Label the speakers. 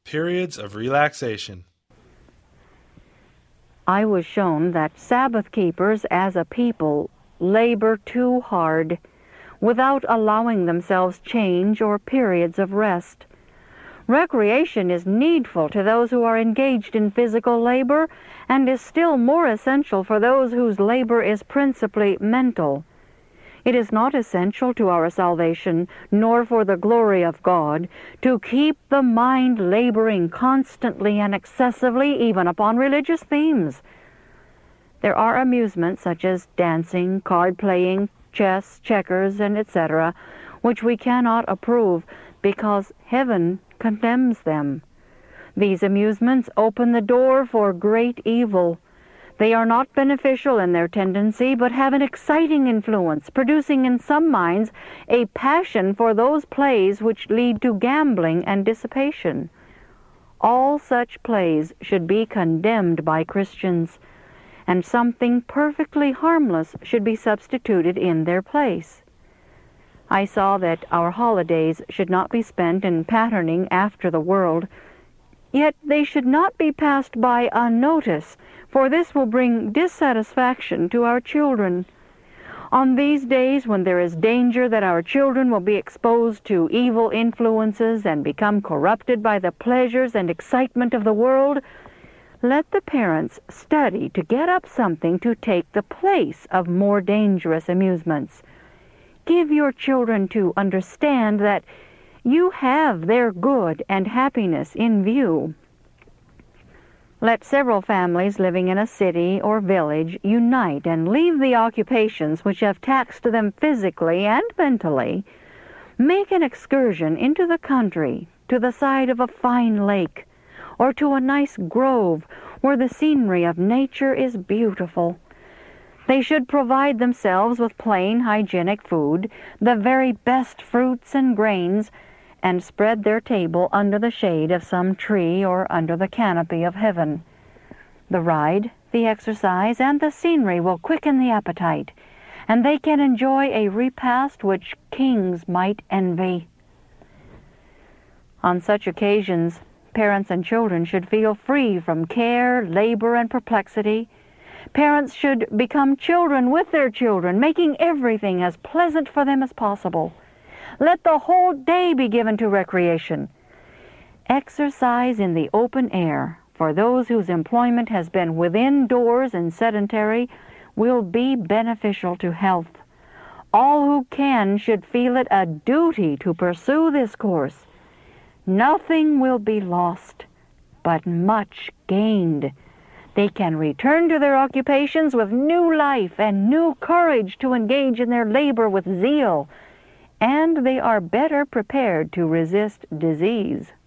Speaker 1: Periods of relaxation.
Speaker 2: I was shown that Sabbath keepers as a people labor too hard without allowing themselves change or periods of rest. Recreation is needful to those who are engaged in physical labor and is still more essential for those whose labor is principally mental. It is not essential to our salvation, nor for the glory of God, to keep the mind laboring constantly and excessively, even upon religious themes. There are amusements such as dancing, card-playing, chess, checkers, and etc., which we cannot approve because heaven condemns them. These amusements open the door for great evil. They are not beneficial in their tendency, but have an exciting influence, producing in some minds a passion for those plays which lead to gambling and dissipation. All such plays should be condemned by Christians, and something perfectly harmless should be substituted in their place. I saw that our holidays should not be spent in patterning after the world, yet they should not be passed by unnoticed, for this will bring dissatisfaction to our children. On these days when there is danger that our children will be exposed to evil influences and become corrupted by the pleasures and excitement of the world, let the parents study to get up something to take the place of more dangerous amusements. Give your children to understand that you have their good and happiness in view. Let several families living in a city or village unite and leave the occupations which have taxed them physically and mentally. Make an excursion into the country, to the side of a fine lake, or to a nice grove where the scenery of nature is beautiful. They should provide themselves with plain, hygienic food, the very best fruits and grains, and spread their table under the shade of some tree or under the canopy of heaven. The ride, the exercise, and the scenery will quicken the appetite, and they can enjoy a repast which kings might envy. On such occasions, parents and children should feel free from care, labor, and perplexity. Parents should become children with their children, making everything as pleasant for them as possible. Let the whole day be given to recreation. Exercise in the open air, for those whose employment has been within doors and sedentary, will be beneficial to health. All who can should feel it a duty to pursue this course. Nothing will be lost, but much gained. They can return to their occupations with new life and new courage to engage in their labor with zeal, and they are better prepared to resist disease.